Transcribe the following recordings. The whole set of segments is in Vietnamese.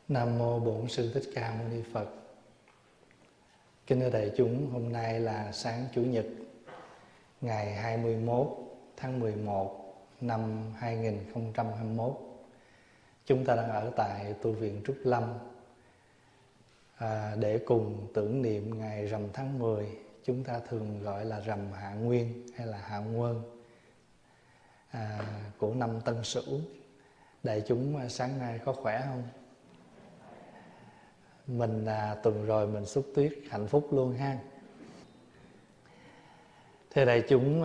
Nam mô Bổn Sư Thích Ca Mâu Ni Phật. Kính thưa đại chúng, hôm nay là sáng Chủ nhật, ngày 21 tháng 11 năm 2021. Chúng ta đang ở tại tu viện Trúc Lâm để cùng tưởng niệm ngày rằm tháng 10. Chúng ta thường gọi là rằm Hạ Nguyên hay là Hạ Nguồn của năm Tân Sửu. Đại chúng sáng nay có khỏe không? Mình tuần rồi mình xúc tuyết hạnh phúc luôn ha. Thưa đại chúng,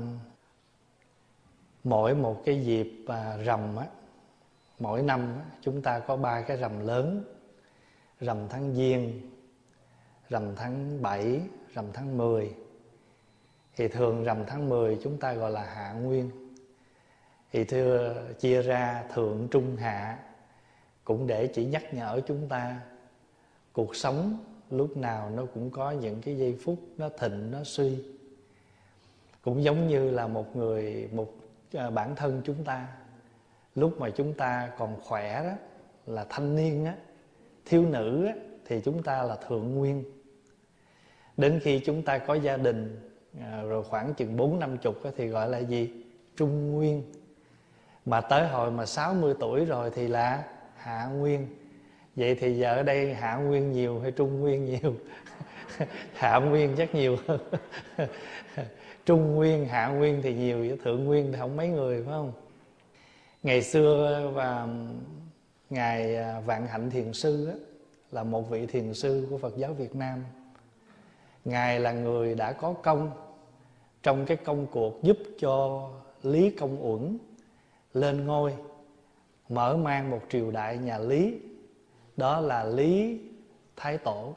mỗi một cái dịp rằm á, mỗi năm á, chúng ta có 3 cái rằm lớn: rằm tháng Giêng, rằm tháng 7, rằm tháng 10. Thì thường rằm tháng 10 chúng ta gọi là Hạ Nguyên. Thì thưa chia ra thượng, trung, hạ, cũng để chỉ nhắc nhở chúng ta cuộc sống lúc nào nó cũng có những cái giây phút nó thịnh, nó suy. Cũng giống như là một bản thân chúng ta, lúc mà chúng ta còn khỏe đó, là thanh niên á, thiếu nữ á, thì chúng ta là thượng nguyên. Đến khi chúng ta có gia đình rồi khoảng chừng 40-50 thì gọi là gì? Trung nguyên. Mà tới hồi mà 60 tuổi rồi thì là hạ nguyên. Vậy thì giờ ở đây hạ nguyên nhiều hay trung nguyên nhiều? Hạ nguyên chắc nhiều hơn. Trung nguyên, hạ nguyên thì nhiều, với thượng nguyên thì không mấy người, phải không? Ngày xưa và Ngài Vạn Hạnh Thiền Sư á, là một vị thiền sư của Phật giáo Việt Nam. Ngài là người đã có công trong cái công cuộc giúp cho Lý Công Uẩn lên ngôi, mở mang một triều đại nhà Lý, đó là Lý Thái Tổ.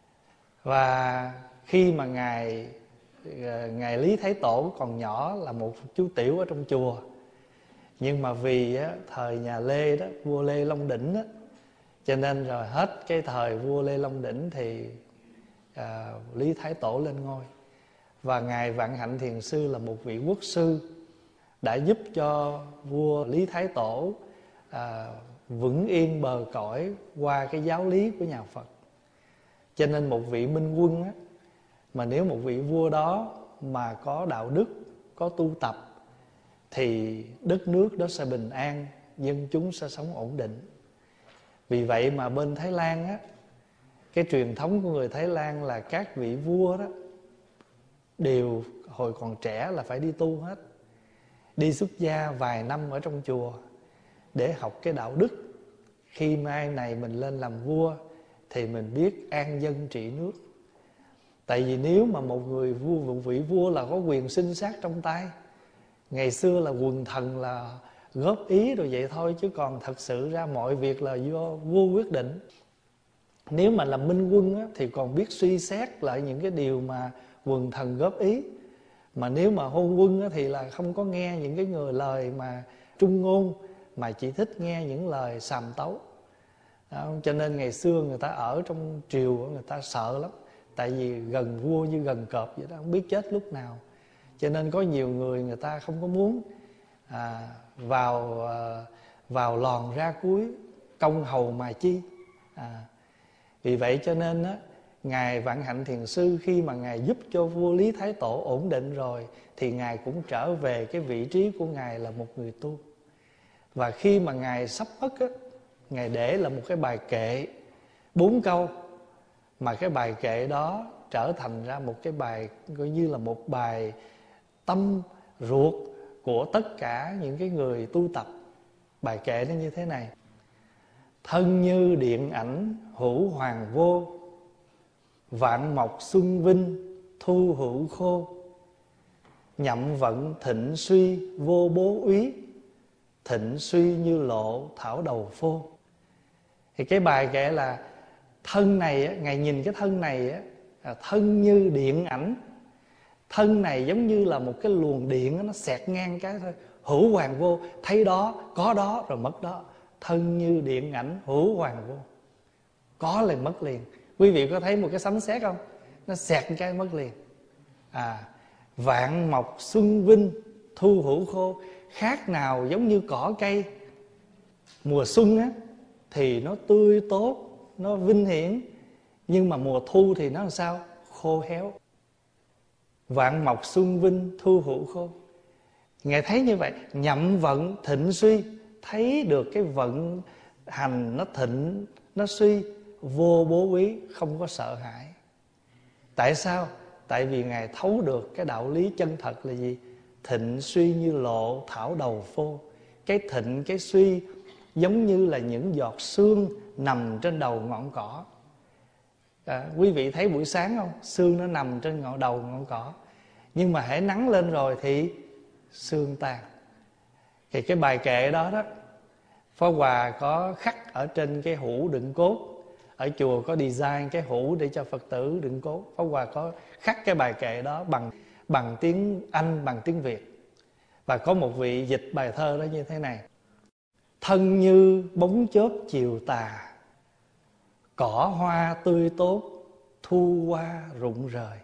Và khi mà ngài Lý Thái Tổ còn nhỏ là một chú tiểu ở trong chùa, nhưng mà vì thời nhà Lê đó, vua Lê Long Đỉnh đó, cho nên rồi hết cái thời vua Lê Long Đỉnh thì Lý Thái Tổ lên ngôi. Và ngài Vạn Hạnh Thiền Sư là một vị quốc sư, đã giúp cho vua Lý Thái Tổ vững yên bờ cõi qua cái giáo lý của nhà Phật. Cho nên một vị minh quân á, mà nếu một vị vua đó mà có đạo đức, có tu tập, thì đất nước đó sẽ bình an, dân chúng sẽ sống ổn định. Vì vậy mà bên Thái Lan á, cái truyền thống của người Thái Lan là các vị vua đó đều hồi còn trẻ là phải đi tu hết, đi xuất gia vài năm ở trong chùa để học cái đạo đức. Khi mai này mình lên làm vua thì mình biết an dân trị nước. Tại vì nếu mà một vị vua là có quyền sinh sát trong tay, ngày xưa là quần thần là góp ý rồi vậy thôi, chứ còn thật sự ra mọi việc là do vua quyết định. Nếu mà làm minh quân á, thì còn biết suy xét lại những cái điều mà quần thần góp ý. Mà nếu mà hôn quân á, thì là không có nghe những cái lời mà trung ngôn, mà chỉ thích nghe những lời sàm tấu. Cho nên ngày xưa người ta ở trong triều người ta sợ lắm. Tại vì gần vua như gần cọp vậy đó, không biết chết lúc nào. Cho nên có nhiều người ta không có muốn vào lòn ra cuối, công hầu mà chi. Vì vậy cho nên á, ngài Vạn Hạnh Thiền Sư khi mà ngài giúp cho vua Lý Thái Tổ ổn định rồi, thì ngài cũng trở về cái vị trí của ngài là một người tu. Và khi mà ngài sắp mất á, ngài để là một cái bài kệ 4 câu, mà cái bài kệ đó trở thành ra một cái bài coi như là một bài tâm ruột của tất cả những cái người tu tập. Bài kệ nó như thế này: thân như điện ảnh hữu hoàng vô, vạn mộc xuân vinh thu hữu khô, nhậm vận thịnh suy vô bố úy, thịnh suy như lộ thảo đầu phô. Thì cái bài kệ là thân này á, ngài nhìn cái thân này á, thân như điện ảnh. Thân này giống như là một cái luồng điện á, nó xẹt ngang cái thôi. Hữu hoàng vô, thấy đó, có đó rồi mất đó. Thân như điện ảnh hữu hoàng vô, có liền mất liền. Quý vị có thấy một cái sấm sét không? Nó xẹt cái mất liền. Vạn mộc xuân vinh thu hữu khô, khác nào giống như cỏ cây mùa xuân á, thì nó tươi tốt, nó vinh hiển. Nhưng mà mùa thu thì nó làm sao? Khô héo. Vạn mộc xuân vinh, thu hữu khô. Ngài thấy như vậy, nhậm vận thịnh suy, thấy được cái vận hành nó thịnh, nó suy, vô bố quý, không có sợ hãi. Tại sao? Tại vì Ngài thấu được cái đạo lý chân thật là gì? Thịnh suy như lộ thảo đầu phô. Cái thịnh, cái suy giống như là những giọt sương nằm trên đầu ngọn cỏ. Quý vị thấy buổi sáng không? Sương nó nằm trên đầu ngọn cỏ. Nhưng mà hễ nắng lên rồi thì sương tan. Thì cái bài kệ đó đó, Pháp Hòa có khắc ở trên cái hũ đựng cốt. Ở chùa có design cái hũ để cho Phật tử đựng cốt. Pháp Hòa có khắc cái bài kệ đó bằng tiếng Anh, bằng tiếng Việt. Và có một vị dịch bài thơ đó như thế này: thân như bóng chớp chiều tà, cỏ hoa tươi tốt, thu hoa rụng rời.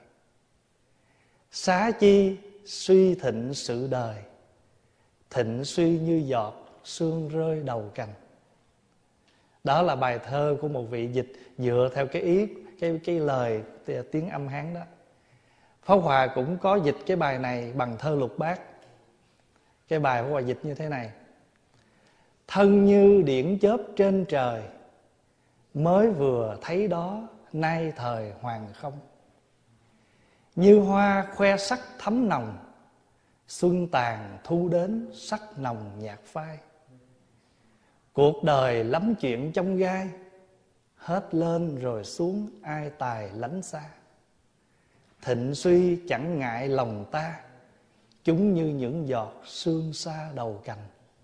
Xá chi suy thịnh sự đời, thịnh suy như giọt sương rơi đầu cành. Đó là bài thơ của một vị dịch dựa theo cái ý, cái lời tiếng Âm Hán đó. Pháp Hòa cũng có dịch cái bài này bằng thơ Lục Bát. Cái bài Pháp Hòa dịch như thế này: thân như điển chớp trên trời, mới vừa thấy đó nay thời hoàng không. Như hoa khoe sắc thắm nồng, xuân tàn thu đến sắc nồng nhạt phai. Cuộc đời lắm chuyện trong gai, hết lên rồi xuống ai tài lánh xa. Thịnh suy chẳng ngại lòng ta, chúng như những giọt sương xa đầu cành.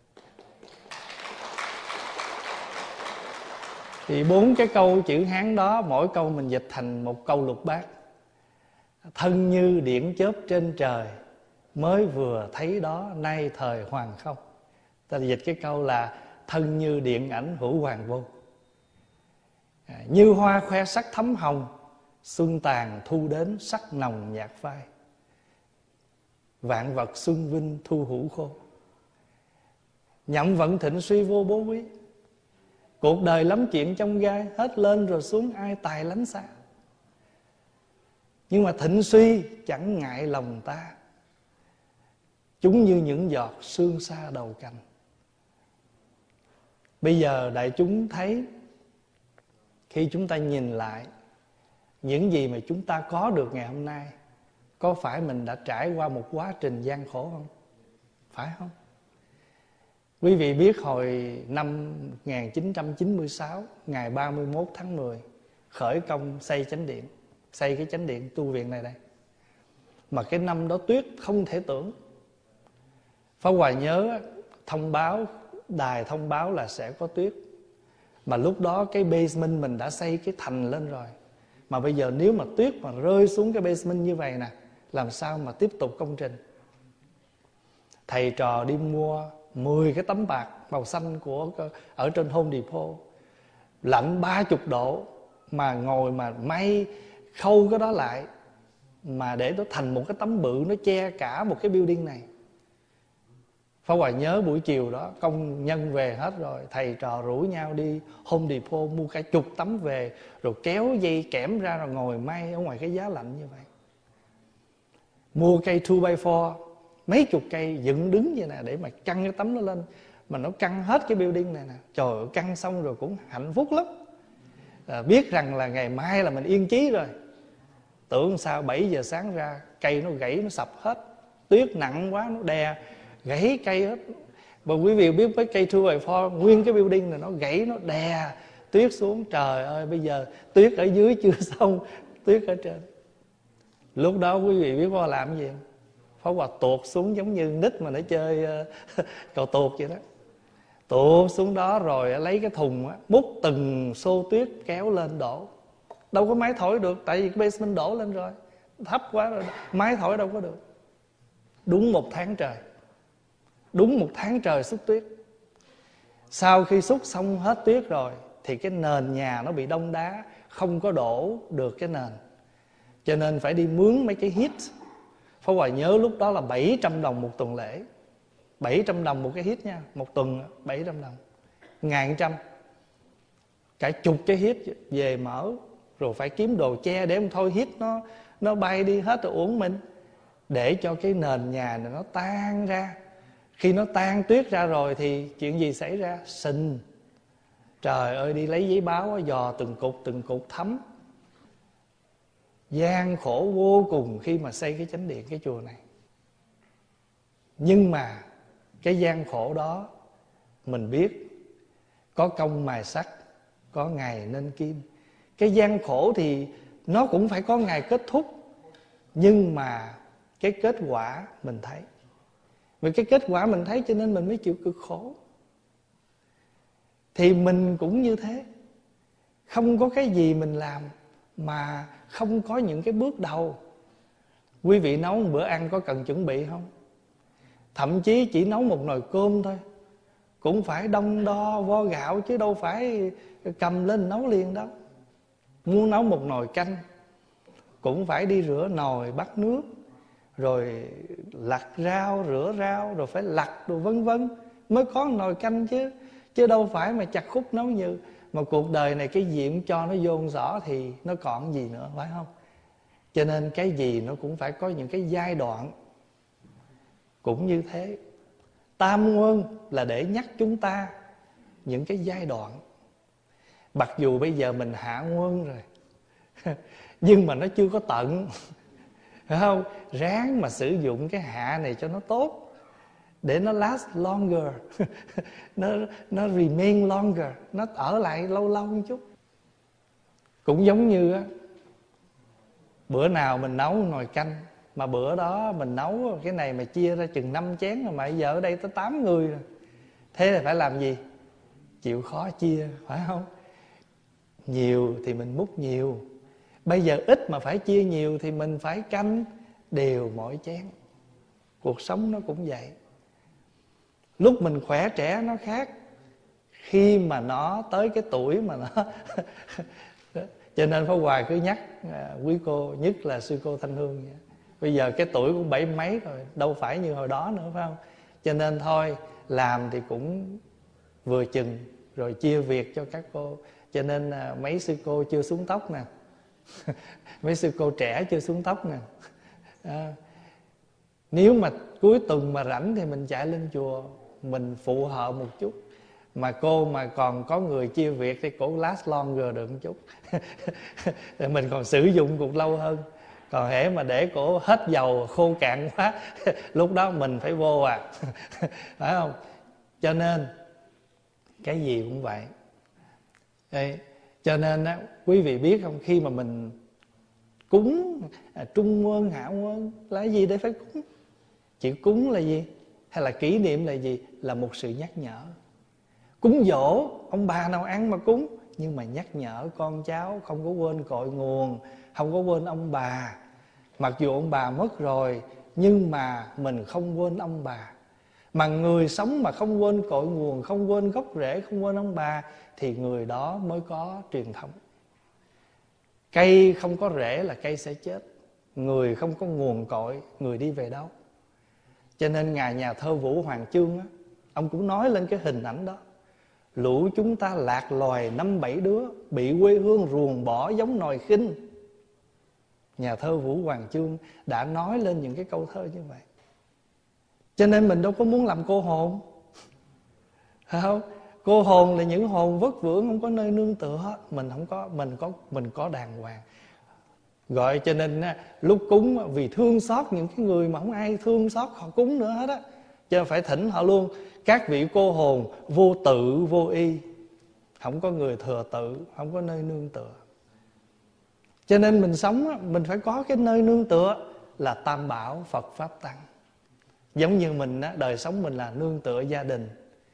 Thì 4 cái câu chữ Hán đó, mỗi câu mình dịch thành một câu Lục Bát. Thân như điển chớp trên trời, mới vừa thấy đó nay thời hoàng không. Ta dịch cái câu là thân như điện ảnh hữu hoàng vô. Như hoa khoe sắc thắm hồng, xuân tàn thu đến sắc nồng nhạt phai. Vạn vật xuân vinh thu hữu khô. Nhậm vận thịnh suy vô bố quý. Cuộc đời lắm chuyện trong gai, hết lên rồi xuống ai tài lánh xa. Nhưng mà thịnh suy chẳng ngại lòng ta, chúng như những giọt sương xa đầu cành. Bây giờ đại chúng thấy, khi chúng ta nhìn lại những gì mà chúng ta có được ngày hôm nay, có phải mình đã trải qua một quá trình gian khổ không? Phải không? Quý vị biết hồi năm 1996, ngày 31 tháng 10, khởi công xây chánh điện, xây cái chánh điện tu viện này đây. Mà cái năm đó tuyết không thể tưởng. Pháp Hòa nhớ thông báo, đài thông báo là sẽ có tuyết. Mà lúc đó cái basement mình đã xây cái thành lên rồi. Mà bây giờ nếu mà tuyết mà rơi xuống cái basement như vậy nè, làm sao mà tiếp tục công trình? Thầy trò đi mua 10 cái tấm bạc màu xanh ở trên Home Depot. Lạnh 30 độ mà ngồi mà may khâu cái đó lại, mà để nó thành một cái tấm bự, nó che cả một cái building này. Pháp Hòa nhớ buổi chiều đó công nhân về hết rồi, thầy trò rủ nhau đi Home Depot mua cả chục tấm về, rồi kéo dây kẽm ra rồi ngồi may ở ngoài cái giá lạnh như vậy. Mua cây 2x4, mấy chục cây dựng đứng vậy nè, để mà căng cái tấm nó lên. Mà nó căng hết cái building này nè. Trời ơi, căng xong rồi cũng hạnh phúc lắm. Biết rằng là ngày mai là mình yên chí rồi. Tưởng sao 7 giờ sáng ra, cây nó gãy, nó sập hết. Tuyết nặng quá, nó đè gãy cây hết. Và quý vị biết với cây 2x4, nguyên cái building này nó gãy, nó đè tuyết xuống. Trời ơi, bây giờ tuyết ở dưới chưa xong, tuyết ở trên. Lúc đó quý vị biết Pháp làm cái gì không? Pháp Hòa tuột xuống giống như nít mà nó chơi cầu tuột vậy đó. Tuột xuống đó rồi lấy cái thùng á, múc từng xô tuyết kéo lên đổ. Đâu có máy thổi được, tại vì cái basement đổ lên rồi, thấp quá rồi, máy thổi đâu có được. Đúng 1 tháng trời. Đúng 1 tháng trời xúc tuyết. Sau khi xúc xong hết tuyết rồi thì cái nền nhà nó bị đông đá, không có đổ được cái nền, cho nên phải đi mướn mấy cái hít. Pháp Hòa nhớ lúc đó là 700 đồng một tuần lễ. 700 đồng một cái hít nha, một tuần 700 đồng, 1.100. cả chục cái hít về mở, rồi phải kiếm đồ che để không thôi hít nó bay đi hết rồi uổng mình. Để cho cái nền nhà này nó tan ra. Khi nó tan tuyết ra rồi thì chuyện gì xảy ra? Sình. Trời ơi, đi lấy giấy báo dò từng cục thấm. Gian khổ vô cùng khi mà xây cái chánh điện, cái chùa này. Nhưng mà cái gian khổ đó mình biết có công mài sắt, có ngày nên kim. Cái gian khổ thì nó cũng phải có ngày kết thúc, nhưng mà cái kết quả mình thấy. Vì cái kết quả mình thấy cho nên mình mới chịu cực khổ. Thì mình cũng như thế. Không có cái gì mình làm mà không có những cái bước đầu. Quý vị nấu một bữa ăn có cần chuẩn bị không? Thậm chí chỉ nấu một nồi cơm thôi cũng phải đong đo vo gạo, chứ đâu phải cầm lên nấu liền đâu. Muốn nấu một nồi canh cũng phải đi rửa nồi, bắt nước, rồi lặt rau, rửa rau, rồi phải lặt đồ vân vân mới có nồi canh chứ đâu phải mà chặt khúc nấu như. Mà cuộc đời này cái gì cũng cho nó vô rõ thì nó còn gì nữa, phải không? Cho nên cái gì nó cũng phải có những cái giai đoạn. Cũng như thế, tam quân là để nhắc chúng ta những cái giai đoạn. Mặc dù bây giờ mình hạ quân rồi nhưng mà nó chưa có tận, phải không? Ráng mà sử dụng cái hạ này cho nó tốt, để nó last longer nó remain longer, nó ở lại lâu lâu một chút. Cũng giống như á, bữa nào mình nấu nồi canh, mà bữa đó mình nấu cái này mà chia ra chừng 5 chén rồi, mà bây giờ ở đây tới 8 người rồi. Thế là phải làm gì? Chịu khó chia, phải không? Nhiều thì mình múc nhiều. Bây giờ ít mà phải chia nhiều thì mình phải canh đều mỗi chén. Cuộc sống nó cũng vậy. Lúc mình khỏe trẻ nó khác. Khi mà nó tới cái tuổi mà nó cho nên Pháp Hòa cứ nhắc quý cô, nhất là sư cô Thanh Hương vậy. Bây giờ cái tuổi cũng 70 mấy rồi, đâu phải như hồi đó nữa, phải không? Cho nên thôi, làm thì cũng vừa chừng, rồi chia việc cho các cô. Cho nên mấy sư cô chưa xuống tóc nè mấy sư cô trẻ chưa xuống tóc nè. Nếu mà cuối tuần mà rảnh thì mình chạy lên chùa, mình phụ trợ một chút. Mà cô mà còn có người chia việc thì cô last longer được một chút để mình còn sử dụng cuộc lâu hơn. Còn hễ mà để cổ hết dầu khô cạn quá lúc đó mình phải vô phải không? Cho nên cái gì cũng vậy. Đây, cho nên á, quý vị biết không, khi mà mình cúng trung quân, hạ quân là gì để phải cúng? Chỉ cúng là gì? Hay là kỷ niệm là gì? Là một sự nhắc nhở. Cúng dỗ, ông bà nào ăn mà cúng, nhưng mà nhắc nhở con cháu không có quên cội nguồn, không có quên ông bà. Mặc dù ông bà mất rồi, nhưng mà mình không quên ông bà. Mà người sống mà không quên cội nguồn, không quên gốc rễ, không quên ông bà, thì người đó mới có truyền thống. Cây không có rễ là cây sẽ chết. Người không có nguồn cội, người đi về đâu? Cho nên Ngài nhà thơ Vũ Hoàng Chương á, ông cũng nói lên cái hình ảnh đó. Lũ chúng ta lạc loài 5-7 đứa, bị quê hương ruồng bỏ giống nòi khinh. Nhà thơ Vũ Hoàng Chương đã nói lên những cái câu thơ như vậy. Cho nên mình đâu có muốn làm cô hồn, phải không? Cô hồn là những hồn vất vưởng, không có nơi nương tựa. Mình có đàng hoàng. Gọi cho nên lúc cúng vì thương xót những cái người mà không ai thương xót họ cúng nữa hết á, cho nên phải thỉnh họ luôn. Các vị cô hồn vô tự vô y, không có người thừa tự, không có nơi nương tựa. Cho nên mình sống mình phải có cái nơi nương tựa là Tam Bảo Phật Pháp Tăng. Giống như mình đời sống mình là nương tựa gia đình.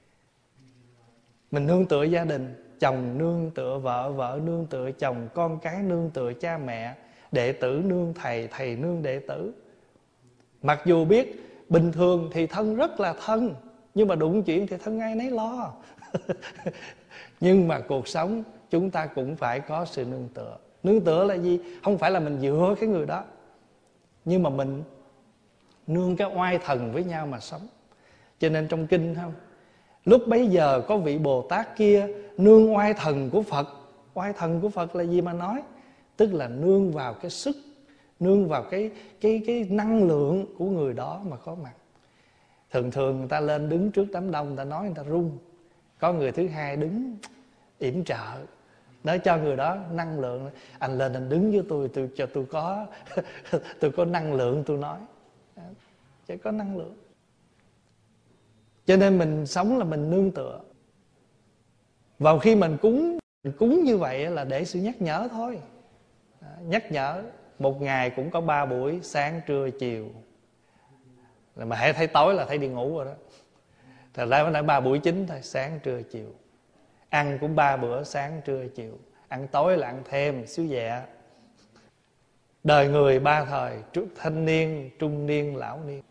Mình nương tựa gia đình, chồng nương tựa vợ, vợ nương tựa chồng, con cái nương tựa cha mẹ, đệ tử nương thầy, thầy nương đệ tử. Mặc dù biết bình thường thì thân rất là thân, nhưng mà đụng chuyện thì thân ai nấy lo nhưng mà cuộc sống chúng ta cũng phải có sự nương tựa. Nương tựa là gì? Không phải là mình dựa cái người đó, nhưng mà mình nương cái oai thần với nhau mà sống. Cho nên trong kinh không, Lúc bấy giờ có vị Bồ Tát kia nương oai thần của Phật. Oai thần của Phật là gì mà nói? Tức là nương vào cái sức, nương vào cái năng lượng của người đó mà có mặt. Thường thường người ta lên đứng trước đám đông, người ta nói người ta run. Có người thứ hai đứng yểm trợ, nói cho người đó năng lượng. Anh lên anh đứng với tôi cho tôi có tôi có năng lượng tôi nói. Chỉ có năng lượng. Cho nên mình sống là mình nương tựa. Vào khi mình cúng như vậy là để sự nhắc nhở thôi. Nhắc nhở. Một ngày cũng có 3 buổi, sáng, trưa, chiều. Mà hãy thấy tối là thấy đi ngủ rồi đó. Thật ra phải 3 buổi chính thôi, sáng, trưa, chiều. Ăn cũng 3 bữa, sáng, trưa, chiều. Ăn tối là ăn thêm, xíu dẹ. Đời người 3 thời, thanh niên, trung niên, lão niên.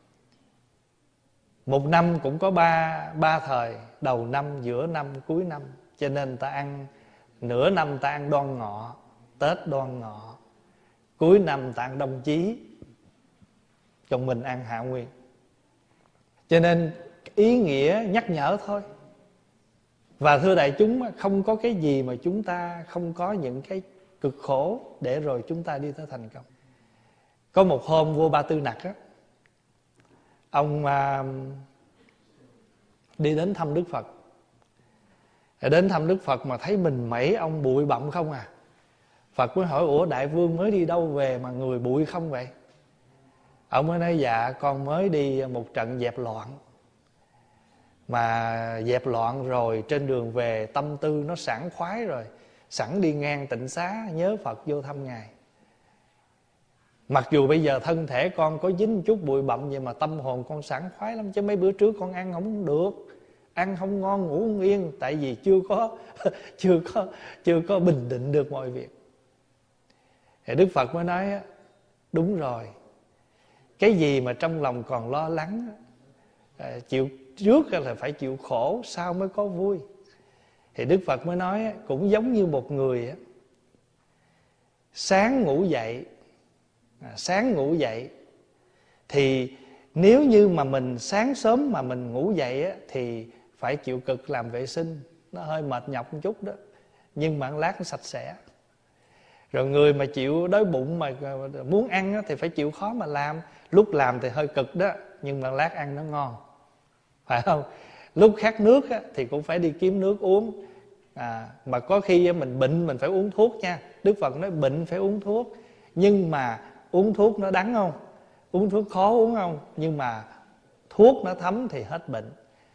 Một năm cũng có ba thời, đầu năm, giữa năm, cuối năm. Cho nên ta ăn, nửa năm ta ăn Đoan Ngọ, Tết Đoan Ngọ. Cuối năm ta ăn Đông Chí, trong mình ăn Hạ Nguyên. Cho nên ý nghĩa nhắc nhở thôi. Và thưa đại chúng, không có cái gì mà chúng ta không có những cái cực khổ để rồi chúng ta đi tới thành công. Có một hôm vua Ba Tư Nặc á, ông đi đến thăm Đức Phật. Đến thăm Đức Phật mà thấy mình mấy ông bụi bặm không à. Phật mới hỏi: ủa đại vương mới đi đâu về mà người bụi không vậy? Ông mới nói: dạ con mới đi một trận dẹp loạn. Mà dẹp loạn rồi trên đường về tâm tư nó sảng khoái rồi, sẵn đi ngang tịnh xá nhớ Phật vô thăm Ngài. Mặc dù bây giờ thân thể con có dính chút bụi bặm vậy mà tâm hồn con sảng khoái lắm. Chứ mấy bữa trước con ăn không được, ăn không ngon, ngủ không yên. Tại vì chưa có bình định được mọi việc. Thì Đức Phật mới nói: đúng rồi, cái gì mà trong lòng còn lo lắng, chịu trước là phải chịu khổ, sau mới có vui. Thì Đức Phật mới nói cũng giống như một người sáng ngủ dậy thì nếu như mà mình sáng sớm mà mình ngủ dậy thì phải chịu cực làm vệ sinh, nó hơi mệt nhọc một chút đó, nhưng mà ăn lát nó sạch sẽ. Rồi người mà chịu đói bụng mà muốn ăn thì phải chịu khó mà làm. Lúc làm thì hơi cực đó, nhưng mà lát ăn nó ngon, phải không? Lúc khát nước thì cũng phải đi kiếm nước uống. Mà có khi mình bệnh mình phải uống thuốc nha. Đức Phật nói bệnh phải uống thuốc. Nhưng mà uống thuốc nó đắng không? Uống thuốc khó uống không? Nhưng mà thuốc nó thấm thì hết bệnh.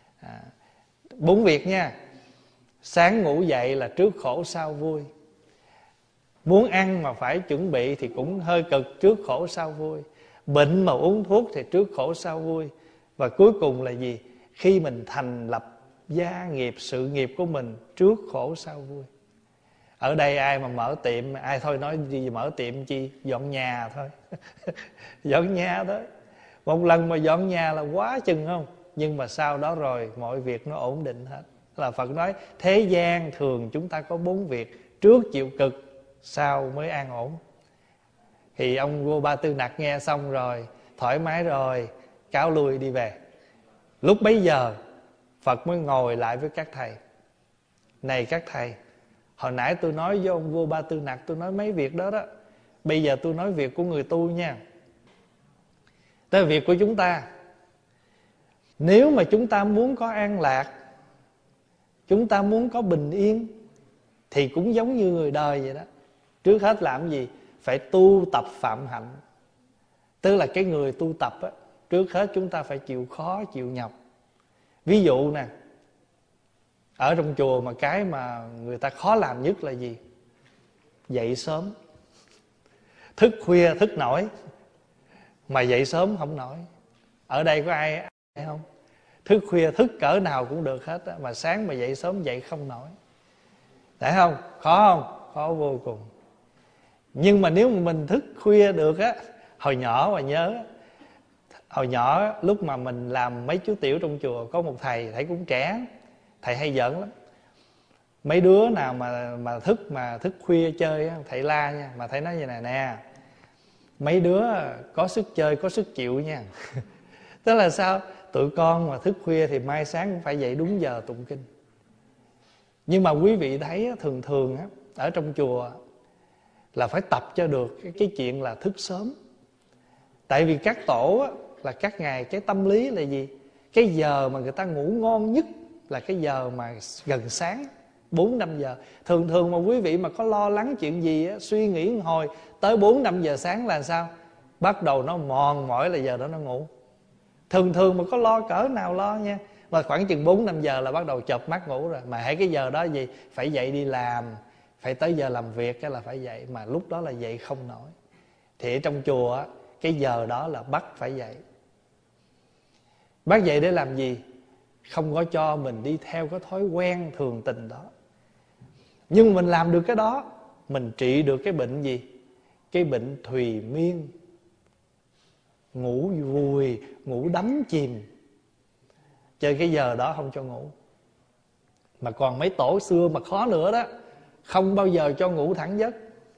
4 việc nha. Sáng ngủ dậy là trước khổ sau vui. Muốn ăn mà phải chuẩn bị thì cũng hơi cực, trước khổ sau vui. Bệnh mà uống thuốc thì trước khổ sau vui. Và cuối cùng là gì? Khi mình thành lập gia nghiệp, sự nghiệp của mình, trước khổ sau vui. Ở đây ai mà mở tiệm, ai thôi nói đi mở tiệm chi, dọn nhà thôi. Dọn nhà thôi. Một lần mà dọn nhà là quá chừng không? Nhưng mà sau đó rồi mọi việc nó ổn định hết. Là Phật nói thế gian thường chúng ta có 4 việc, trước chịu cực, sau mới an ổn. Thì ông vua Ba Tư Nặc nghe xong rồi, thoải mái rồi, cáo lui đi về. Lúc bấy giờ Phật mới ngồi lại với các thầy. Này các thầy, hồi nãy tôi nói với ông vua Ba Tư Nặc, tôi nói mấy việc đó đó. Bây giờ tôi nói việc của người tu nha. Tới việc của chúng ta. Nếu mà chúng ta muốn có an lạc, chúng ta muốn có bình yên, thì cũng giống như người đời vậy đó. Trước hết làm gì? Phải tu tập phạm hạnh. Tức là cái người tu tập á, trước hết chúng ta phải chịu khó, chịu nhọc. Ví dụ nè, ở trong chùa mà cái mà người ta khó làm nhất là gì? Dậy sớm. Thức khuya thức nổi, mà dậy sớm không nổi. Ở đây có ai không? Thức khuya thức cỡ nào cũng được hết á, mà sáng mà dậy sớm dậy không nổi. Phải không? Khó không? Khó vô cùng. Nhưng mà nếu mà mình thức khuya được á, hồi nhỏ mà nhớ, hồi nhỏ lúc mà mình làm mấy chú tiểu trong chùa, có một thầy cũng trẻ, thầy hay giỡn lắm. Mấy đứa nào mà thức khuya chơi á, thầy la nha. Mà thầy nói như này nè, mấy đứa có sức chơi, có sức chịu nha. Tức là sao? tụi con mà thức khuya thì mai sáng cũng phải dậy đúng giờ tụng kinh. Nhưng mà quý vị thấy thường thường ở trong chùa là phải tập cho được cái chuyện là thức sớm. Tại vì các tổ là các ngài, cái tâm lý là gì? Cái giờ mà người ta ngủ ngon nhất là cái giờ mà gần sáng, 4-5 giờ. Thường thường mà quý vị mà có lo lắng chuyện gì suy nghĩ một hồi, tới 4-5 giờ sáng là sao? Bắt đầu nó mòn mỏi là giờ đó nó ngủ. Thường thường mà có lo cỡ nào lo nha, mà khoảng chừng 4-5 giờ là bắt đầu chợp mắt ngủ rồi. Mà hãy cái giờ đó gì? Phải dậy đi làm, phải tới giờ làm việc cái là phải dậy. Mà lúc đó là dậy không nổi. Thì ở trong chùa cái giờ đó là bắt phải dậy. Bắt dậy để làm gì? Không có cho mình đi theo cái thói quen thường tình đó. Nhưng mình làm được cái đó, mình trị được cái bệnh gì? Cái bệnh thùy miên, ngủ vùi, ngủ đắm chìm. Chơi cái giờ đó không cho ngủ. Mà còn mấy tổ xưa mà khó nữa đó, không bao giờ cho ngủ thẳng giấc.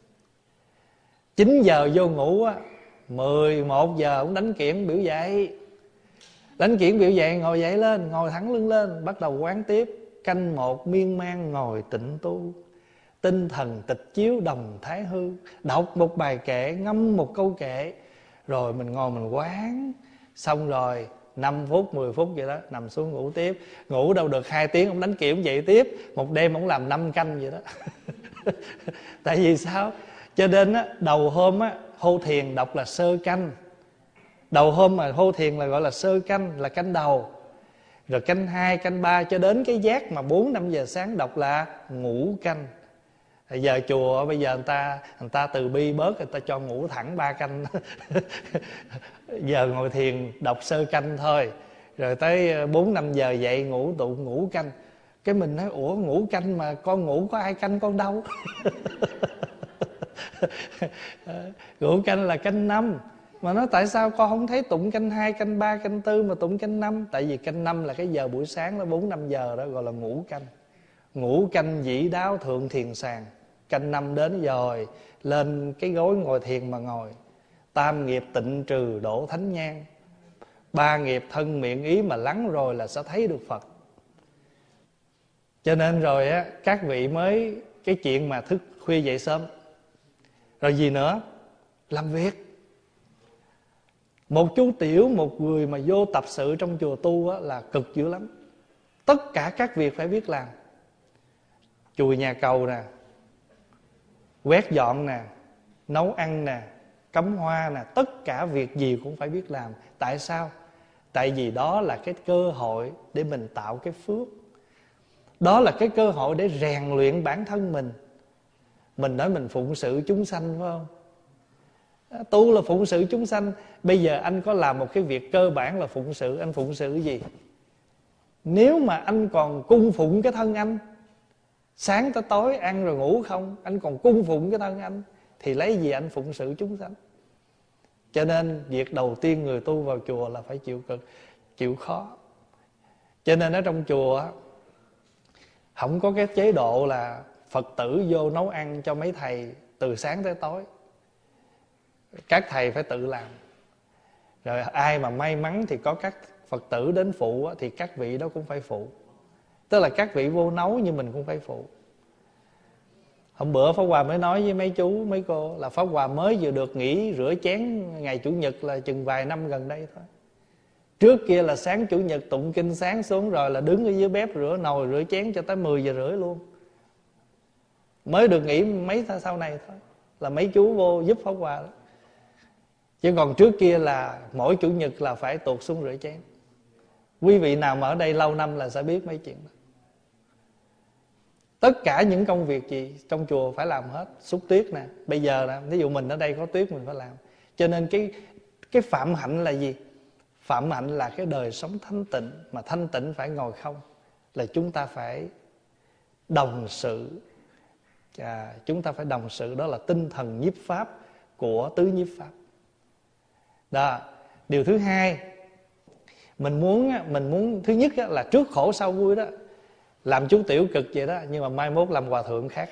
9 giờ vô ngủ 11 giờ ông đánh kiển biểu dậy. Đánh kiển biểu dậy, ngồi dậy lên, ngồi thẳng lưng lên, bắt đầu quán tiếp. Canh 1 miên man ngồi tịnh tu, tinh thần tịch chiếu đồng thái hư. Đọc một bài kệ, ngâm một câu kệ, rồi mình ngồi mình quán. Xong rồi 5 phút, 10 phút vậy đó, nằm xuống ngủ tiếp. Ngủ đâu được 2 tiếng, ông đánh kiển dậy tiếp. Một đêm ông làm 5 canh vậy đó. Tại vì sao? Cho nên đầu hôm hô thiền đọc là sơ canh. Đầu hôm mà hô thiền là gọi là sơ canh, là canh đầu. Rồi canh 2, canh 3 cho đến cái giác mà 4-5 giờ sáng đọc là ngũ canh. Giờ chùa bây giờ người ta từ bi bớt, người ta cho ngủ thẳng 3 canh. Giờ ngồi thiền đọc sơ canh thôi. Rồi tới 4-5 giờ dậy ngủ tụng ngũ canh. Cái mình nói ủa ngũ canh mà con ngủ có ai canh con đâu. Ngũ canh là canh 5. Mà nói tại sao con không thấy tụng canh 2, canh 3, canh 4 mà tụng canh 5? Tại vì canh 5 là cái giờ buổi sáng đó, 4-5 giờ đó gọi là ngũ canh. Ngũ canh dĩ đáo thượng thiền sàng. Canh 5 đến rồi, lên cái gối ngồi thiền mà ngồi. Tam nghiệp tịnh trừ đổ thánh nhang, 3 nghiệp thân miệng ý mà lắng rồi là sẽ thấy được Phật. Cho nên rồi các vị mới cái chuyện mà thức khuya dậy sớm. Rồi gì nữa? Làm việc. Một chú tiểu, một người mà vô tập sự trong chùa tu là cực dữ lắm. Tất cả các việc phải biết làm. Chùi nhà cầu nè, quét dọn nè, nấu ăn nè, cắm hoa nè, tất cả việc gì cũng phải biết làm. Tại sao? Tại vì đó là cái cơ hội để mình tạo cái phước. Đó là cái cơ hội để rèn luyện bản thân mình. Mình nói mình phụng sự chúng sanh phải không? Tu là phụng sự chúng sanh. Bây giờ anh có làm một cái việc cơ bản là phụng sự. Anh phụng sự cái gì? Nếu mà anh còn cung phụng cái thân anh, sáng tới tối ăn rồi ngủ không, anh còn cung phụng cái thân anh, thì lấy gì anh phụng sự chúng sanh? Cho nên việc đầu tiên người tu vào chùa là phải chịu cực, chịu khó. Cho nên ở trong chùa không có cái chế độ là Phật tử vô nấu ăn cho mấy thầy từ sáng tới tối. Các thầy phải tự làm. Rồi ai mà may mắn thì có các Phật tử đến phụ thì các vị đó cũng phải phụ. Tức là các vị vô nấu nhưng mình cũng phải phụ. Hôm bữa Pháp Hòa mới nói với mấy chú, mấy cô là Pháp Hòa mới vừa được nghỉ rửa chén ngày Chủ nhật là chừng vài năm gần đây thôi. Trước kia là sáng Chủ nhật tụng kinh sáng xuống rồi là đứng ở dưới bếp rửa nồi rửa chén cho tới 10 giờ rưỡi luôn. Mới được nghỉ mấy tháng sau này thôi là mấy chú vô giúp Pháp Hòa đó. Chứ còn trước kia là mỗi Chủ nhật là phải tuột xuống rửa chén. Quý vị nào mà ở đây lâu năm là sẽ biết mấy chuyện đó. Tất cả những công việc gì trong chùa phải làm hết. Xúc tuyết nè, bây giờ nè, ví dụ mình ở đây có tuyết mình phải làm. Cho nên cái phạm hạnh là gì? Phạm hạnh là cái đời sống thanh tịnh. Mà thanh tịnh phải ngồi không, là chúng ta phải đồng sự. Chúng ta phải đồng sự, đó là tinh thần nhiếp pháp của tứ nhiếp pháp. Đó. Điều thứ hai, mình muốn thứ nhất là trước khổ sau vui đó. Làm chú tiểu cực vậy đó, nhưng mà mai mốt làm hòa thượng khác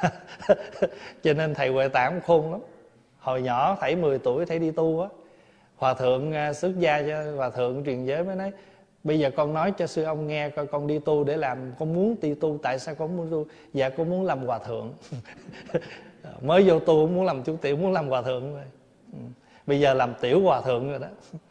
Cho nên thầy Huệ Tạng cũng khôn lắm. Hồi nhỏ thầy 10 tuổi thầy đi tu á, Hòa thượng xuất gia cho hòa thượng truyền giới mới nói: bây giờ con nói cho sư ông nghe coi, con đi tu để làm, con muốn đi tu. Tại sao con muốn tu? Dạ con muốn làm hòa thượng. Mới vô tu không muốn làm chú tiểu, muốn làm hòa thượng rồi. Bây giờ làm tiểu hòa thượng rồi đó.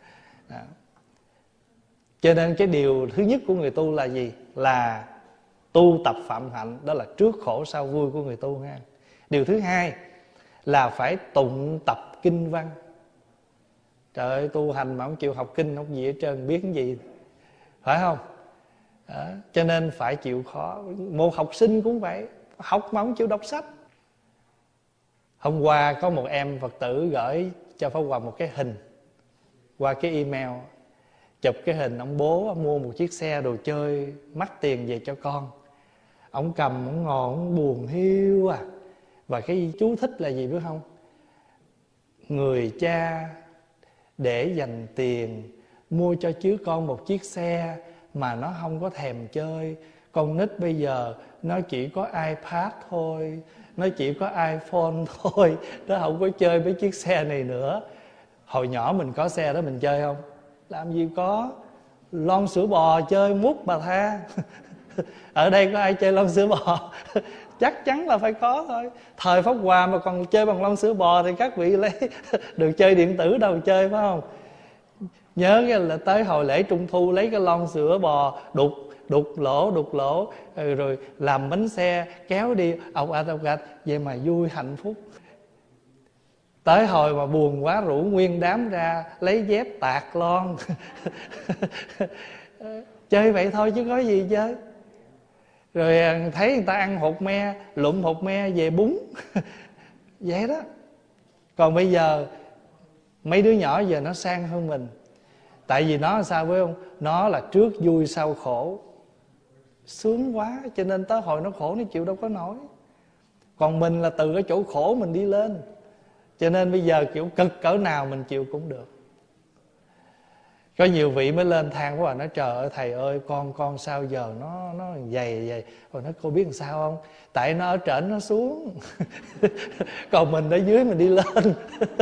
Cho nên cái điều thứ nhất của người tu là gì? Là tu tập phạm hạnh. Đó là trước khổ sau vui của người tu ha. Điều thứ hai là phải tụng tập kinh văn. Trời ơi, tu hành mà không chịu học kinh, không gì hết trơn, biết cái gì, phải không? Đó. Cho nên phải chịu khó. Một học sinh cũng vậy, học mà không chịu đọc sách. Hôm qua có một em Phật tử gửi cho Pháp Hòa một cái hình qua cái email. Chụp cái hình ông bố mua một chiếc xe đồ chơi mắc tiền về cho con. Ông cầm, ông ngồi, ông buồn hiu à. Và cái chú thích là gì biết không? Người cha để dành tiền mua cho chứ con một chiếc xe mà nó không có thèm chơi. Con nít bây giờ nó chỉ có iPad thôi, nó chỉ có iPhone thôi, nó không có chơi với chiếc xe này nữa. Hồi nhỏ mình có xe đó mình chơi không? Làm gì có. Lon sữa bò chơi mút bà tha. Ở đây có ai chơi lon sữa bò? Chắc chắn là phải có thôi. Thời Pháp Hòa mà còn chơi bằng lon sữa bò thì các vị lấy được chơi điện tử đâu chơi, phải không? Nhớ cái là tới hồi lễ Trung Thu lấy cái lon sữa bò đục lỗ rồi làm bánh xe kéo đi ọc ạch vậy mà vui hạnh phúc. Tới hồi mà buồn quá rủ nguyên đám ra lấy dép tạt lon. Chơi vậy thôi chứ có gì chơi. Rồi thấy người ta ăn hột me, lụm hột me về bún. Vậy đó. Còn bây giờ mấy đứa nhỏ giờ nó sang hơn mình. Tại vì nó sao phải không? Nó là trước vui sau khổ. Sướng quá, cho nên tới hồi nó khổ nó chịu đâu có nổi. Còn mình là từ cái chỗ khổ mình đi lên. Cho nên bây giờ kiểu cực cỡ nào mình chịu cũng được. Có nhiều vị mới lên than quá, nói trời ơi thầy ơi, con sao giờ nó dày. Rồi nói cô biết làm sao không? Tại nó ở trển nó xuống. Còn mình ở dưới mình đi lên.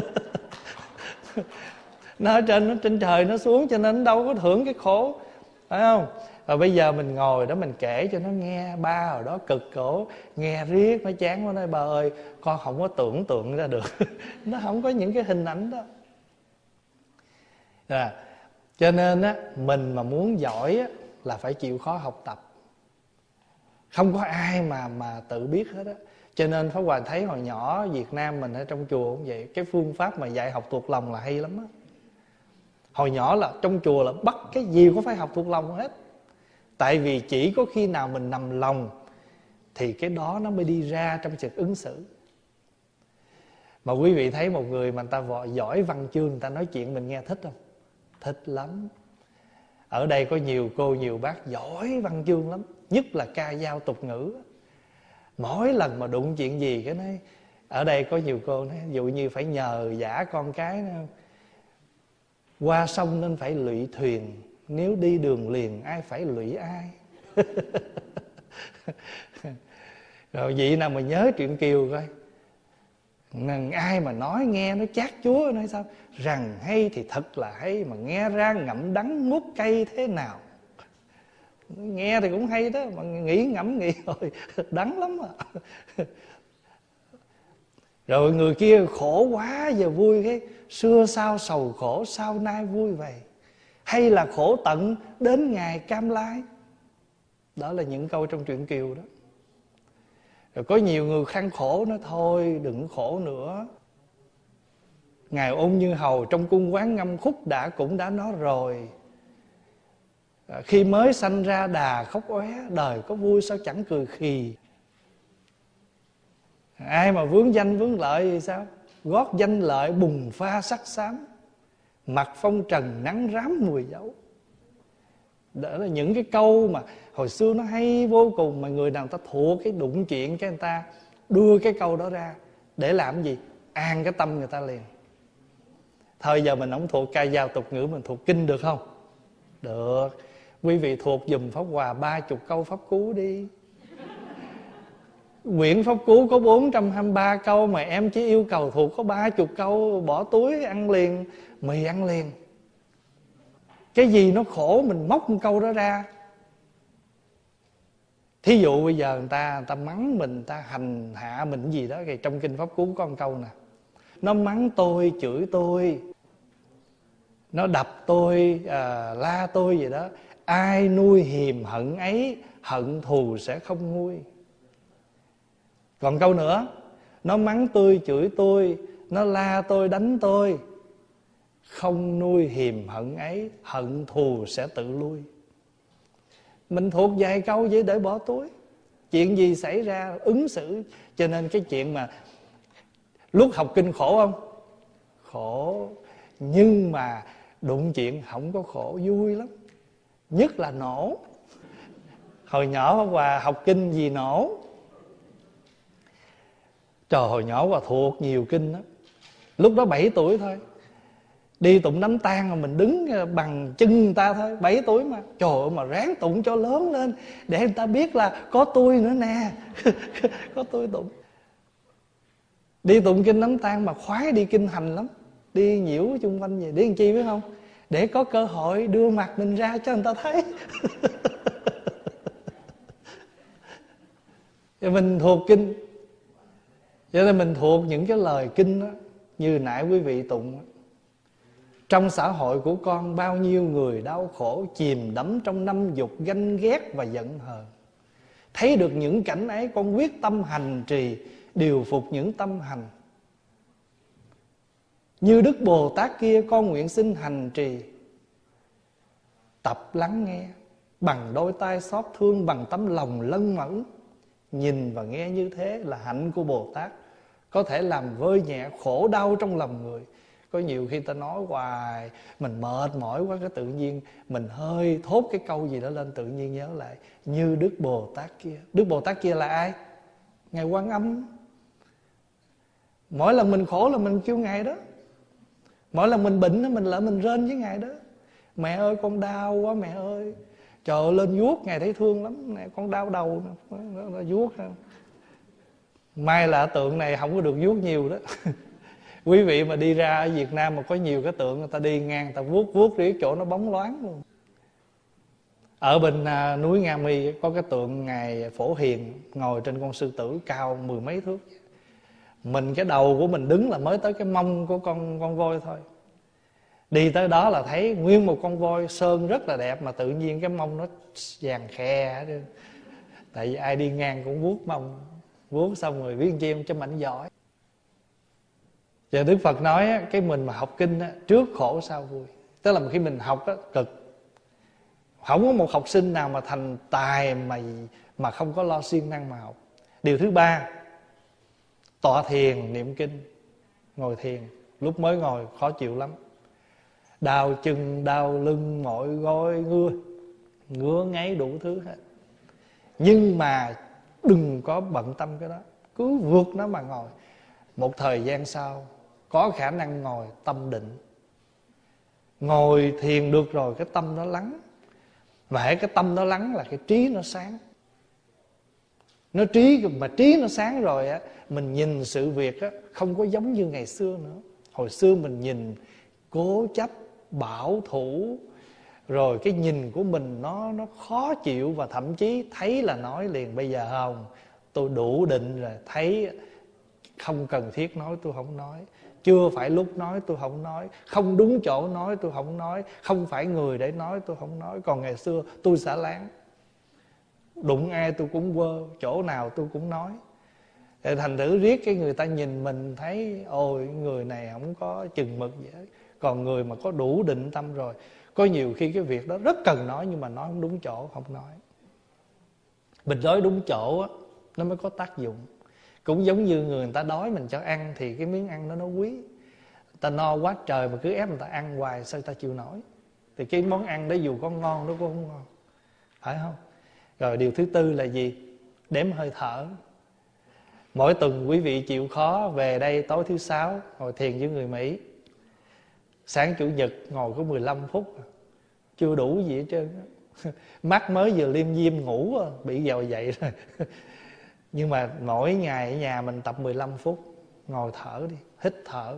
Nó ở trên trời nó xuống, cho nên nó đâu có hưởng cái khổ, phải không? Và bây giờ mình ngồi đó mình kể cho nó nghe, ba hồi đó cực khổ, nghe riết nó chán quá, nói ba ơi con không có tưởng tượng ra được. Nó không có những cái hình ảnh đó. Cho nên á, mình mà muốn giỏi á, là phải chịu khó học tập. Không có ai mà tự biết hết á. Cho nên Pháp Hòa thấy hồi nhỏ Việt Nam mình ở trong chùa cũng vậy. Cái phương pháp mà dạy học thuộc lòng là hay lắm á. Hồi nhỏ là trong chùa là bắt cái gì cũng phải học thuộc lòng hết. Tại vì chỉ có khi nào mình nằm lòng thì cái đó nó mới đi ra trong việc ứng xử. Mà quý vị thấy một người mà người ta giỏi văn chương, người ta nói chuyện mình nghe thích không? Thích lắm. Ở đây có nhiều cô nhiều bác giỏi văn chương lắm, nhất là ca dao tục ngữ. Mỗi lần mà đụng chuyện gì cái nói, ở đây có nhiều cô nói, ví dụ như phải nhờ vả con cái nữa. Qua sông nên phải lụy thuyền, nếu đi đường liền ai phải lụy ai. Rồi vị nào mà nhớ chuyện Kiều coi, ai mà nói nghe nó chát chúa, nói sao rằng hay thì thật là hay, mà nghe ra ngậm đắng nuốt cay thế nào. Nghe thì cũng hay đó, mà ngẫm nghĩ rồi đắng lắm à. Rồi người kia khổ quá giờ vui, cái xưa sao sầu khổ sau nay vui vậy, hay là khổ tận đến ngày cam lai. Đó là những câu trong truyện Kiều đó. Rồi có nhiều người khăn khổ nói thôi đừng khổ nữa. Ngài Ôn Như Hầu trong cung Quán Ngâm khúc cũng đã nói rồi, khi mới sanh ra đà khóc óe, đời có vui sao chẳng cười khì. Ai mà vướng danh vướng lợi thì sao? Gót danh lợi bùng pha sắc xám, mặt phong trần nắng rám mùi dấu. Đó là những cái câu mà hồi xưa nó hay vô cùng, mà người nào ta thuộc cái đụng chuyện cái người ta đưa cái câu đó ra để làm gì? An cái tâm người ta liền. Thời giờ mình không thuộc ca dao tục ngữ, mình thuộc kinh được không? Được. Quý vị thuộc dùm Pháp Hòa 30 câu pháp cú đi. Quyển Pháp Cú có 423 câu mà em chỉ yêu cầu thuộc có 30 câu, bỏ túi ăn liền, mì ăn liền. Cái gì nó khổ mình móc một câu đó ra. Thí dụ bây giờ người ta mắng mình, người ta hành hạ mình gì đó, thì trong Kinh Pháp Cú có một câu nè: nó mắng tôi, chửi tôi, nó đập tôi, la tôi gì đó, ai nuôi hiềm hận ấy, hận thù sẽ không nguôi. Còn câu nữa: nó mắng tôi, chửi tôi, nó la tôi, đánh tôi, không nuôi hiềm hận ấy, hận thù sẽ tự lui. Mình thuộc vài câu vậy để bỏ túi. Chuyện gì xảy ra ứng xử. Cho nên cái chuyện mà lúc học kinh khổ không? Khổ. Nhưng mà đụng chuyện không có khổ, vui lắm. Nhất là nổ. Hồi nhỏ Hòa học kinh gì nổ. Trời, hồi nhỏ Hòa thuộc nhiều kinh đó. Lúc đó 7 tuổi thôi. Đi tụng đám tang mà mình đứng bằng chân người ta thôi, 7 tuổi mà. Trời ơi, mà ráng tụng cho lớn lên để người ta biết là có tôi nữa nè. Có tôi tụng. Đi tụng kinh đám tang mà khoái đi kinh hành lắm. Đi nhiễu chung quanh vậy để làm chi biết không? Để có cơ hội đưa mặt mình ra cho người ta thấy. Mình thuộc kinh, cho nên mình thuộc những cái lời kinh đó. Như nãy quý vị tụng: trong xã hội của con bao nhiêu người đau khổ, chìm đắm trong năm dục ganh ghét và giận hờn. Thấy được những cảnh ấy, con quyết tâm hành trì, điều phục những tâm hành. Như Đức Bồ Tát kia, con nguyện xin hành trì, tập lắng nghe bằng đôi tai xót thương, bằng tấm lòng lân mẫn. Nhìn và nghe như thế là hạnh của Bồ Tát, có thể làm vơi nhẹ khổ đau trong lòng người. Có nhiều khi ta nói hoài mình mệt mỏi quá, cái tự nhiên mình hơi thốt cái câu gì đó lên, tự nhiên nhớ lại như Đức Bồ Tát kia. Đức Bồ Tát kia là ai? Ngài Quan Âm. Mỗi lần mình khổ là mình kêu Ngài đó. Mỗi lần mình bệnh mình lại mình rên với Ngài đó: mẹ ơi con đau quá mẹ ơi. Trời ơi, lên vuốt Ngài thấy thương lắm: nè con đau đầu nó vuốt. May là tượng này không có được vuốt nhiều đó. Quý vị mà đi ra ở Việt Nam mà có nhiều cái tượng, người ta đi ngang người ta vuốt riết chỗ nó bóng loáng luôn. Ở bên núi Nga Mi có cái tượng Ngài Phổ Hiền ngồi trên con sư tử cao 10 mấy thước. Mình cái đầu của mình đứng là mới tới cái mông của con voi thôi. Đi tới đó là thấy nguyên một con voi sơn rất là đẹp, mà tự nhiên cái mông nó vàng khe. Tại vì ai đi ngang cũng vuốt mông, vuốt xong rồi biết chi cho mạnh giỏi. Và Đức Phật nói cái mình mà học kinh trước khổ sau vui. Tức là khi mình học cực. Không có một học sinh nào mà thành tài mà không có lo siêng năng mà học. Điều thứ ba, tọa thiền niệm kinh. Ngồi thiền, lúc mới ngồi khó chịu lắm. Đau chân, đau lưng, mỏi gối, ngứa ngáy đủ thứ hết. Nhưng mà đừng có bận tâm cái đó, cứ vượt nó mà ngồi. Một thời gian sau có khả năng ngồi tâm định. Ngồi thiền được rồi cái tâm nó lắng. Và cái tâm nó lắng là cái trí nó sáng. Nó trí nó sáng rồi mình nhìn sự việc không có giống như ngày xưa nữa. Hồi xưa mình nhìn cố chấp, bảo thủ, rồi cái nhìn của mình nó khó chịu, và thậm chí thấy là nói liền. Bây giờ không, tôi đủ định rồi, thấy không cần thiết nói tôi không nói, chưa phải lúc nói tôi không nói, không đúng chỗ nói tôi không nói, không phải người để nói tôi không nói. Còn ngày xưa tôi xả láng, đụng ai tôi cũng quơ, chỗ nào tôi cũng nói. Thành thử riết cái người ta nhìn mình thấy ôi người này không có chừng mực gì hết. Còn người mà có đủ định tâm rồi, có nhiều khi cái việc đó rất cần nói, nhưng mà nói không đúng chỗ không nói. Mình nói đúng chỗ nó mới có tác dụng. Cũng giống như người ta đói mình cho ăn thì cái miếng ăn đó nó quý. Người ta no quá trời mà cứ ép người ta ăn hoài, sao người ta chịu nổi? Thì cái món ăn đó dù có ngon nó cũng không ngon, phải không? Rồi điều thứ tư là gì? Đếm hơi thở. Mỗi tuần quý vị chịu khó về đây tối thứ Sáu ngồi thiền với người Mỹ. Sáng Chủ nhật ngồi có 15 phút, chưa đủ gì hết trơn. Mắt mới vừa liêm diêm ngủ bị dòi dậy rồi. Nhưng mà mỗi ngày ở nhà mình tập 15 phút, ngồi thở đi, hít thở,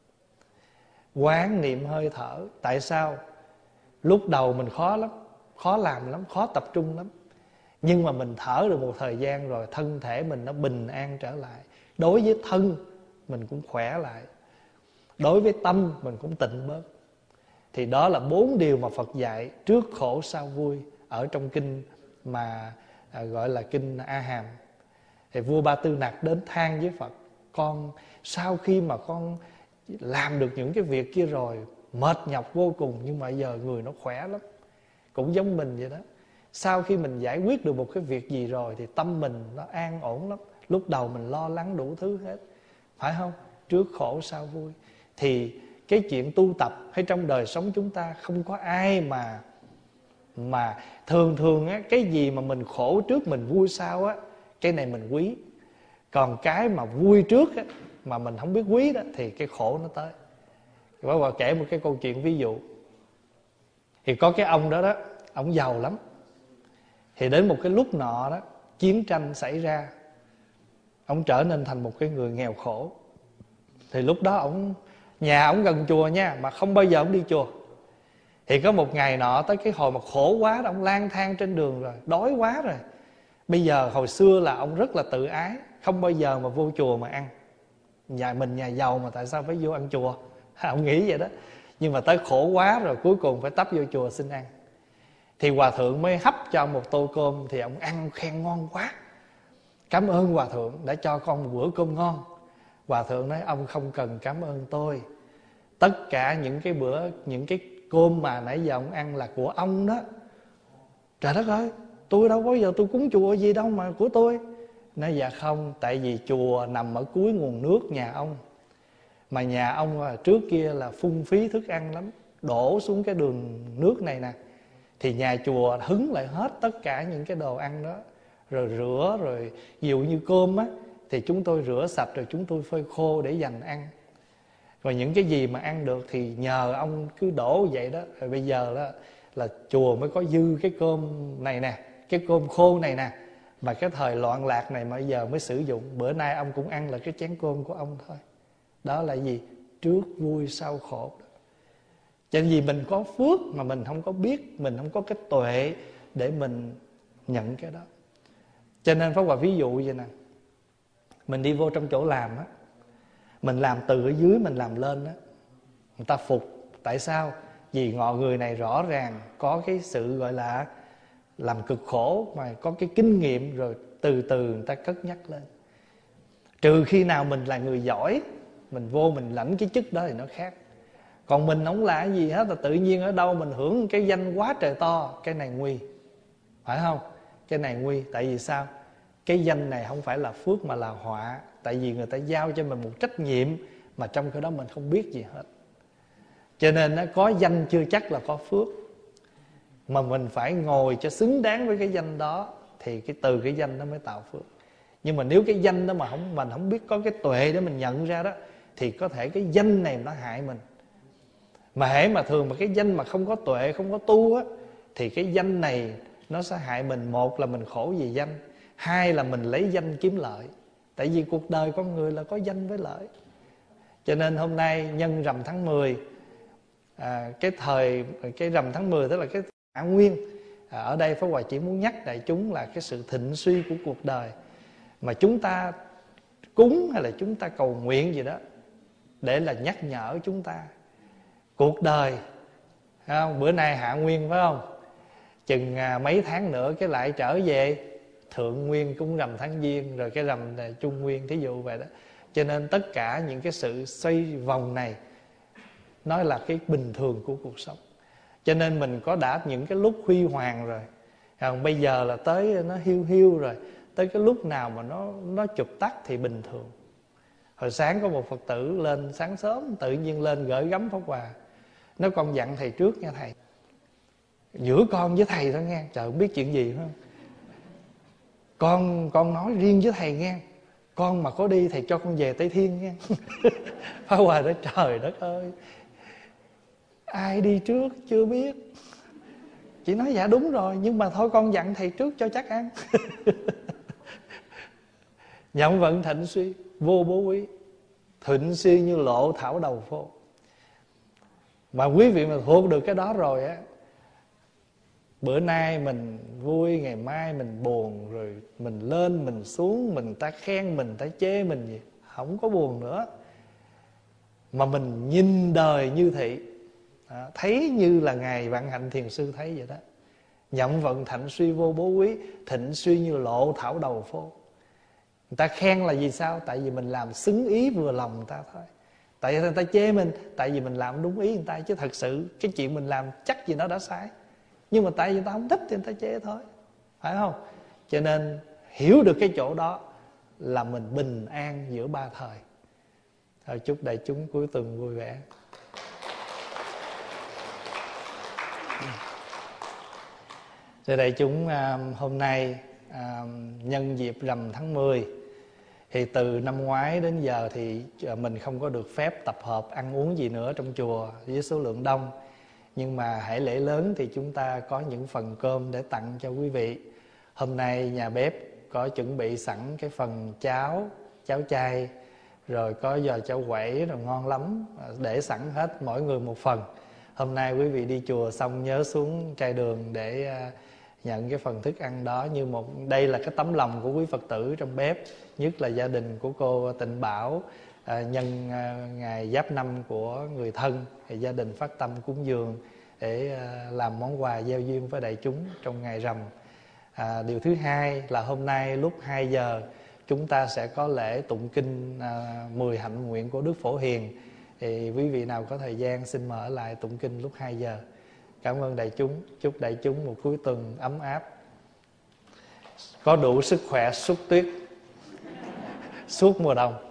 quán niệm hơi thở. Tại sao? Lúc đầu mình khó lắm, khó làm lắm, khó tập trung lắm. Nhưng mà mình thở được một thời gian rồi, thân thể mình nó bình an trở lại. Đối với thân mình cũng khỏe lại, đối với tâm mình cũng tịnh bớt. Thì đó là 4 điều mà Phật dạy trước khổ sau vui, ở trong kinh mà gọi là kinh A Hàm. Thì vua Ba Tư Nặc đến than với Phật: con sau khi mà con làm được những cái việc kia rồi, mệt nhọc vô cùng, nhưng mà giờ người nó khỏe lắm. Cũng giống mình vậy đó. Sau khi mình giải quyết được một cái việc gì rồi thì tâm mình nó an ổn lắm. Lúc đầu mình lo lắng đủ thứ hết, phải không? Trước khổ sau vui. Thì cái chuyện tu tập hay trong đời sống chúng ta, không có ai mà thường á, cái gì mà mình khổ trước mình vui sau á, cái này mình quý. Còn cái mà vui trước á, mà mình không biết quý đó, thì cái khổ nó tới. Bà kể một cái câu chuyện ví dụ. Thì có cái ông đó, ông giàu lắm. Thì đến một cái lúc nọ đó, chiến tranh xảy ra, ông trở nên thành một cái người nghèo khổ. Thì lúc đó nhà ông gần chùa nha, mà không bao giờ ông đi chùa. Thì có một ngày nọ, tới cái hồi mà khổ quá đó, ông lang thang trên đường rồi, đói quá rồi. Bây giờ hồi xưa là ông rất là tự ái, không bao giờ mà vô chùa mà ăn. Mình nhà giàu mà tại sao phải vô ăn chùa? Ông nghĩ vậy đó. Nhưng mà tới khổ quá rồi, cuối cùng phải tấp vô chùa xin ăn. Thì hòa thượng mới hấp cho ông một tô cơm. Thì ông ăn khen ngon quá, cảm ơn hòa thượng đã cho con một bữa cơm ngon. Hòa thượng nói: ông không cần cảm ơn tôi. Tất cả những cái cơm mà nãy giờ ông ăn là của ông đó. Trời đất ơi, tôi đâu có giờ tôi cúng chùa gì đâu mà của tôi. Nói: dạ không, tại vì chùa nằm ở cuối nguồn nước nhà ông. Mà nhà ông trước kia là phung phí thức ăn lắm, đổ xuống cái đường nước này nè. Thì nhà chùa hứng lại hết tất cả những cái đồ ăn đó, rồi rửa, rồi ví dụ như cơm á, thì chúng tôi rửa sạch rồi chúng tôi phơi khô để dành ăn. Rồi những cái gì mà ăn được thì nhờ ông cứ đổ vậy đó. Rồi bây giờ đó là chùa mới có dư cái cơm này nè, cái cơm khô này nè. Mà cái thời loạn lạc này mà bây giờ mới sử dụng. Bữa nay ông cũng ăn là cái chén cơm của ông thôi. Đó là gì? Trước vui sau khổ. Cho nên vì mình có phước mà mình không có biết, mình không có cái tuệ để mình nhận cái đó. Cho nên Pháp Hòa ví dụ vậy nè, mình đi vô trong chỗ làm á, mình làm từ ở dưới mình làm lên á, người ta phục. Tại sao? Vì người này rõ ràng có cái sự gọi là làm cực khổ, mà có cái kinh nghiệm rồi từ từ người ta cất nhắc lên. Trừ khi nào mình là người giỏi, mình vô mình lãnh cái chức đó thì nó khác. Còn mình không là cái gì hết, là tự nhiên ở đâu mình hưởng cái danh quá trời to, cái này nguy, phải không? Cái này nguy. Tại vì sao? Cái danh này không phải là phước mà là họa. Tại vì người ta giao cho mình một trách nhiệm mà trong cái đó mình không biết gì hết. Cho nên có danh chưa chắc là có phước, mà mình phải ngồi cho xứng đáng với cái danh đó, thì từ cái danh đó mới tạo phước. Nhưng mà nếu cái danh đó mà mình không biết có cái tuệ để mình nhận ra đó, thì có thể cái danh này nó hại mình. Mà hễ mà thường mà cái danh mà không có tuệ, không có tu á, thì cái danh này nó sẽ hại mình. Một là mình khổ vì danh, hai là mình lấy danh kiếm lợi. Tại vì cuộc đời con người là có danh với lợi. Cho nên hôm nay nhân rằm tháng 10, cái rằm tháng 10 tức là cái Hạ Nguyên. Ở đây Pháp Hòa chỉ muốn nhắc đại chúng là cái sự thịnh suy của cuộc đời. Mà chúng ta cúng hay là chúng ta cầu nguyện gì đó, để là nhắc nhở chúng ta cuộc đời, không? Bữa nay Hạ Nguyên phải không? Chừng mấy tháng nữa cái lại trở về Thượng Nguyên, cúng rằm tháng Giêng, rồi cái rằm Trung Nguyên, thí dụ vậy đó. Cho nên tất cả những cái sự xoay vòng này nó là cái bình thường của cuộc sống. Cho nên mình có đã những cái lúc huy hoàng rồi, còn bây giờ là tới nó hiu hiu rồi. Tới cái lúc nào mà nó chụp tắt thì bình thường. Hồi sáng có một Phật tử lên sáng sớm, tự nhiên lên gửi gắm Pháp Hòa. Nói: con dặn thầy trước nha thầy, giữa con với thầy thôi nghe. Trời, không biết chuyện gì phải không? Con nói riêng với thầy nghe, con mà có đi thầy cho con về Tây Thiên nghe. Pháp Hòa nói: trời đất ơi, ai đi trước chưa biết. Chị nói: dạ đúng rồi, nhưng mà thôi con dặn thầy trước cho chắc ăn. Nhậm vận thịnh suy vô bố quý, thịnh suy như lộ thảo đầu phố. Mà quý vị mà thuộc được cái đó rồi á, bữa nay mình vui, ngày mai mình buồn, rồi mình lên mình xuống, mình ta khen mình, ta chê mình gì, không có buồn nữa. Mà mình nhìn đời như thị, thấy như là Ngài Vạn Hạnh Thiền Sư thấy vậy đó. Nhậm vận thịnh suy vô bố quý, thịnh suy như lộ thảo đầu phố. Người ta khen là vì sao? Tại vì mình làm xứng ý vừa lòng người ta thôi. Tại vì người ta chê mình, tại vì mình làm đúng ý người ta. Chứ thật sự cái chuyện mình làm chắc gì nó đã sai, nhưng mà tại vì người ta không thích thì người ta chê thôi, phải không? Cho nên hiểu được cái chỗ đó là mình bình an giữa ba thời. Thôi chúc đại chúng cuối tuần vui vẻ. Thưa đại chúng, hôm nay nhân dịp rằm tháng 10, thì từ năm ngoái đến giờ thì mình không có được phép tập hợp ăn uống gì nữa trong chùa với số lượng đông. Nhưng mà hễ lễ lớn thì chúng ta có những phần cơm để tặng cho quý vị. Hôm nay nhà bếp có chuẩn bị sẵn cái phần cháo chay, rồi có giò cháo quẩy rồi ngon lắm, để sẵn hết mỗi người một phần. Hôm nay quý vị đi chùa xong nhớ xuống Trai Đường để nhận cái phần thức ăn đó. Đây là cái tấm lòng của quý Phật tử trong bếp, nhất là gia đình của cô Tịnh Bảo. Nhân ngày Giáp Năm của người thân thì gia đình phát tâm cúng dường để làm món quà gieo duyên với đại chúng trong ngày rằm. Điều thứ hai là hôm nay lúc 2 giờ chúng ta sẽ có lễ tụng kinh 10 hạnh nguyện của Đức Phổ Hiền. Thì quý vị nào có thời gian xin mở lại tụng kinh lúc 2 giờ. Cảm ơn đại chúng. Chúc đại chúng một cuối tuần ấm áp, có đủ sức khỏe suốt tuyết suốt mùa đông.